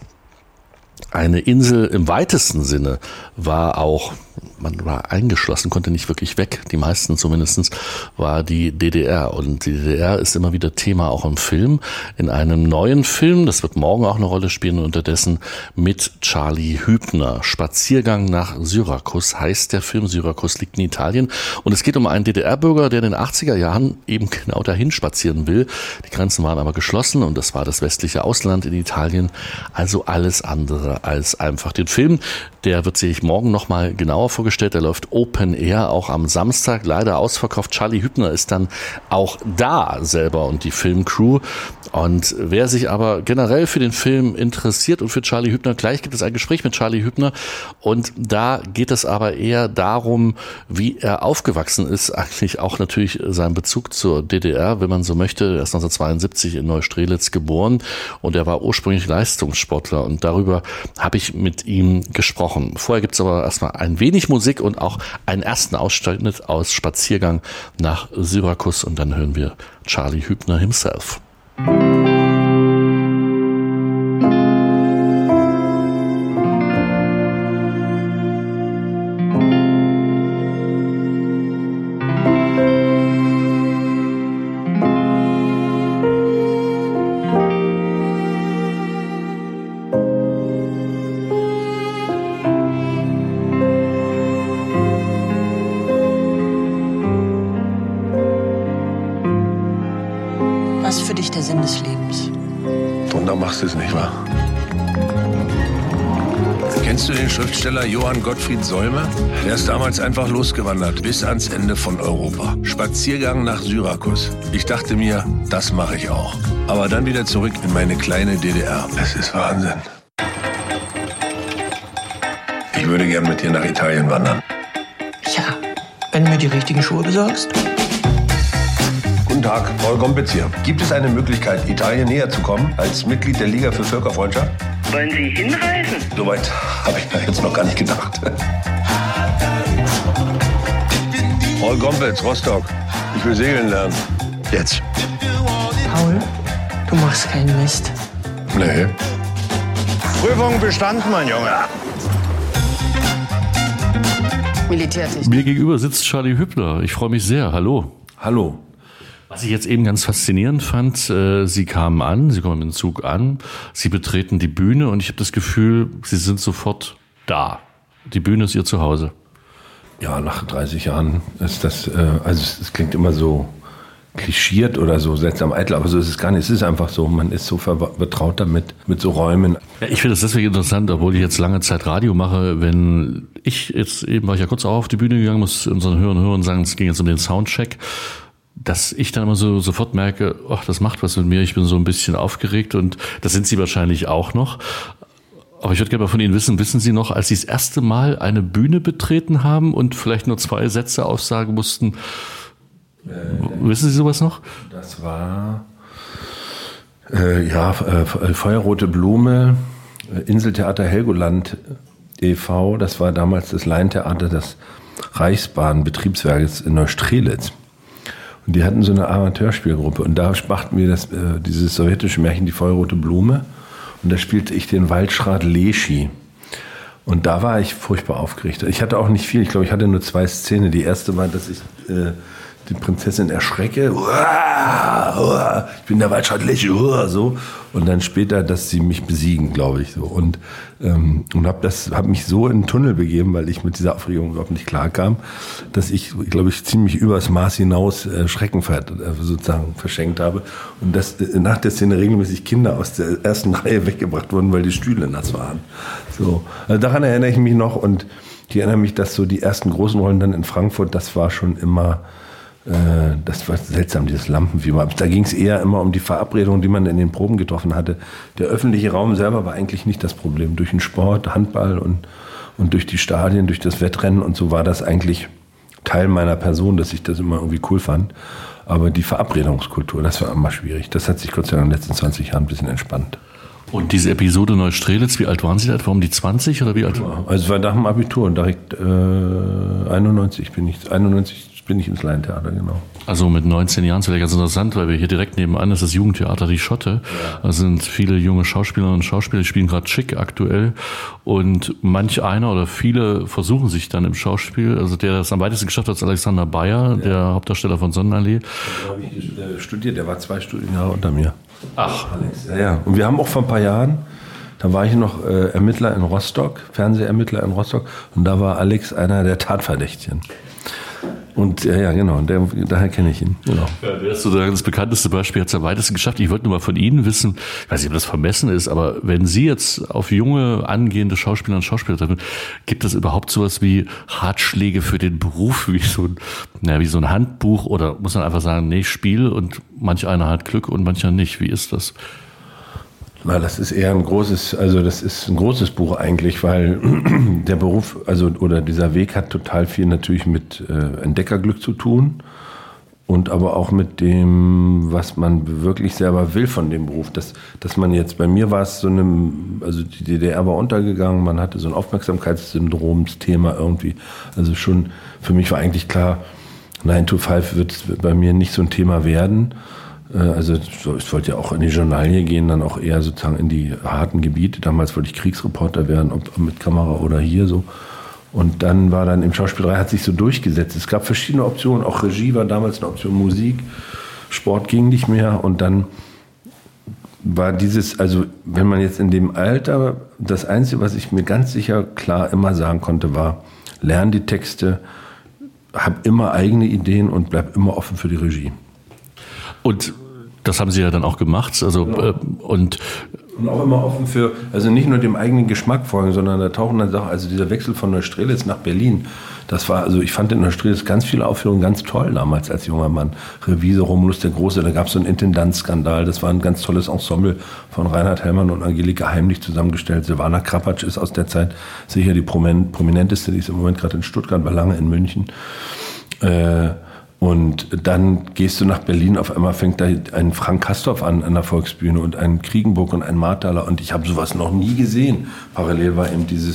Eine Insel im weitesten Sinne war auch, man war eingeschlossen, konnte nicht wirklich weg, die meisten zumindest, war die D D R. Und die D D R ist immer wieder Thema auch im Film, in einem neuen Film, das wird morgen auch eine Rolle spielen, und unterdessen mit Charlie Hübner. Spaziergang nach Syrakus heißt der Film. Syrakus liegt in Italien und es geht um einen D D R-Bürger, der in den achtziger Jahren eben genau dahin spazieren will. Die Grenzen waren aber geschlossen und das war das westliche Ausland in Italien, also alles andere als einfach. Den Film, der wird sich morgen nochmal genauer vorgestellt. Der läuft Open Air, auch am Samstag, leider ausverkauft. Charlie Hübner ist dann auch da selber und die Filmcrew. Und wer sich aber generell für den Film interessiert und für Charlie Hübner, gleich gibt es ein Gespräch mit Charlie Hübner und da geht es aber eher darum, wie er aufgewachsen ist, eigentlich auch natürlich sein Bezug zur D D R, wenn man so möchte. Er ist neunzehnhundertzweiundsiebzig in Neustrelitz geboren und er war ursprünglich Leistungssportler und darüber habe ich mit ihm gesprochen. Vorher gibt es aber erstmal ein wenig Musik und auch einen ersten Ausschnitt aus Spaziergang nach Syrakus und dann hören wir Charlie Hübner himself. Was ist für dich der Sinn des Lebens? Drunter machst du es nicht, wahr? Kennst du den Schriftsteller Johann Gottfried Solmer? Der ist damals einfach losgewandert, bis ans Ende von Europa. Spaziergang nach Syrakus. Ich dachte mir, das mache ich auch. Aber dann wieder zurück in meine kleine D D R. Es ist Wahnsinn. Ich würde gern mit dir nach Italien wandern. Ja, wenn du mir die richtigen Schuhe besorgst. Guten Tag, Paul Gompitz hier. Gibt es eine Möglichkeit, Italien näher zu kommen als Mitglied der Liga für Völkerfreundschaft? Wollen Sie hinreisen? Soweit habe ich da jetzt noch gar nicht gedacht. Paul Gompitz, Rostock. Ich will segeln lernen. Jetzt. Paul, du machst keinen Mist. Nee. Prüfung bestanden, mein Junge. Militärtechnik. Mir gegenüber sitzt Charlie Hübner. Ich freue mich sehr. Hallo. Hallo. Was ich jetzt eben ganz faszinierend fand, äh, Sie kamen an, Sie kommen mit dem Zug an, Sie betreten die Bühne und ich habe das Gefühl, Sie sind sofort da. Die Bühne ist Ihr Zuhause. Ja, nach dreißig Jahren ist das, äh, also es, es klingt immer so klischiert oder so seltsam eitel, aber so ist es gar nicht. Es ist einfach so, man ist so vertraut damit, mit so Räumen. Ja, ich finde es deswegen interessant, obwohl ich jetzt lange Zeit Radio mache, wenn ich jetzt, eben war ich ja kurz auch auf die Bühne gegangen, muss unseren Hörern und Hörern sagen, es ging jetzt um den Soundcheck, dass ich dann immer so sofort merke, ach, das macht was mit mir, ich bin so ein bisschen aufgeregt und das sind Sie wahrscheinlich auch noch. Aber ich würde gerne mal von Ihnen wissen, wissen Sie noch, als Sie das erste Mal eine Bühne betreten haben und vielleicht nur zwei Sätze aussagen mussten, äh, wissen Sie sowas noch? Das war, äh, ja, äh, Feuerrote Blume, Inseltheater Helgoland e V, das war damals das Laientheater des Reichsbahnbetriebswerkes in Neustrelitz. Und die hatten so eine Amateurspielgruppe und da machten wir das, äh, dieses sowjetische Märchen Die Feuerrote Blume und da spielte ich den Waldschrat Leschi. Und da war ich furchtbar aufgeregt. Ich hatte auch nicht viel, ich glaube, ich hatte nur zwei Szenen. Die erste war, dass ich äh, die Prinzessin erschrecke. Uah, uah, ich bin der Waldschatliche, so. Und dann später, dass sie mich besiegen, glaube ich, so. Und, ähm, und habe das, habe mich so in den Tunnel begeben, weil ich mit dieser Aufregung überhaupt nicht klarkam, dass ich, glaube ich, ziemlich übers Maß hinaus äh, Schrecken ver, äh, sozusagen verschenkt habe. Und dass äh, nach der Szene regelmäßig Kinder aus der ersten Reihe weggebracht wurden, weil die Stühle nass waren. So. Also daran erinnere ich mich noch und ich erinnere mich, dass so die ersten großen Rollen dann in Frankfurt, das war schon immer, äh, das war seltsam, dieses Lampenfieber. Da ging es eher immer um die Verabredung, die man in den Proben getroffen hatte. Der öffentliche Raum selber war eigentlich nicht das Problem. Durch den Sport, Handball und, und durch die Stadien, durch das Wettrennen und so war das eigentlich Teil meiner Person, dass ich das immer irgendwie cool fand. Aber die Verabredungskultur, das war immer schwierig. Das hat sich Gott sei Dank in den letzten zwanzig Jahren ein bisschen entspannt. Und diese Episode Neustrelitz, wie alt waren Sie da etwa? Um die zwanzig oder wie alt? Ja, also es war nach dem Abitur, direkt äh, einundneunzig bin ich, einundneunzig bin ich ins Laientheater, genau. Also mit neunzehn Jahren, das wäre ganz interessant, weil wir hier direkt nebenan ist das Jugendtheater Die Schotte. Ja. Da sind viele junge Schauspielerinnen und Schauspieler, die spielen gerade Chick aktuell. Und manch einer oder viele versuchen sich dann im Schauspiel. Also der, der das am weitesten geschafft hat, ist Alexander Bayer, ja. Der Hauptdarsteller von Sonnenallee. Da habe ich studiert, der war zwei Studienjahre unter mir. Ach, Alex. Ja, ja. Und wir haben auch vor ein paar Jahren, da war ich noch äh, Ermittler in Rostock, Fernsehermittler in Rostock, und da war Alex einer der Tatverdächtigen. Und ja, ja genau, der, daher kenne ich ihn. Genau. Ja, wer ist so das bekannteste Beispiel, hat es am weitesten geschafft. Ich wollte nur mal von Ihnen wissen, ich weiß nicht, ob das vermessen ist, aber wenn Sie jetzt auf junge, angehende Schauspieler und Schauspieler treffen, gibt es überhaupt sowas wie Ratschläge für den Beruf, wie so ein, na, wie so ein Handbuch, oder muss man einfach sagen, nee, Spiel, und manch einer hat Glück und mancher nicht. Wie ist das? Na, das ist eher ein großes, also das ist ein großes Buch eigentlich, weil der Beruf, also oder dieser Weg hat total viel natürlich mit äh, Entdeckerglück zu tun und aber auch mit dem, was man wirklich selber will von dem Beruf. Dass, dass man jetzt, bei mir war es so einem, also die D D R war untergegangen, man hatte so ein Aufmerksamkeitssyndromsthema irgendwie. Also schon, für mich war eigentlich klar, nine to five wird bei mir nicht so ein Thema werden. Also ich wollte ja auch in die Journalie gehen, dann auch eher sozusagen in die harten Gebiete. Damals wollte ich Kriegsreporter werden, ob mit Kamera oder hier so. Und dann war dann im Schauspielerei, hat sich so durchgesetzt. Es gab verschiedene Optionen, auch Regie war damals eine Option, Musik, Sport ging nicht mehr. Und dann war dieses, also wenn man jetzt in dem Alter, das Einzige, was ich mir ganz sicher klar immer sagen konnte, war, lern die Texte, hab immer eigene Ideen und bleib immer offen für die Regie. Und das haben Sie ja dann auch gemacht. Also, genau. äh, und, und auch immer offen für, also nicht nur dem eigenen Geschmack folgen, sondern da tauchen dann Sachen, also dieser Wechsel von Neustrelitz nach Berlin, das war, also ich fand in Neustrelitz ganz viele Aufführungen ganz toll damals als junger Mann. Revisor Romulus der Große, da gab es so einen Intendanzskandal, das war ein ganz tolles Ensemble von Reinhard Hellmann und Angelika Heimlich zusammengestellt. Silvana Krapatsch ist aus der Zeit sicher die prominenteste, die ist im Moment gerade in Stuttgart, war lange in München. Äh, Und dann gehst du nach Berlin, auf einmal fängt da ein Frank Castorf an an der Volksbühne und ein Kriegenburg und ein Marthaler, und ich habe sowas noch nie gesehen. Parallel war eben dieses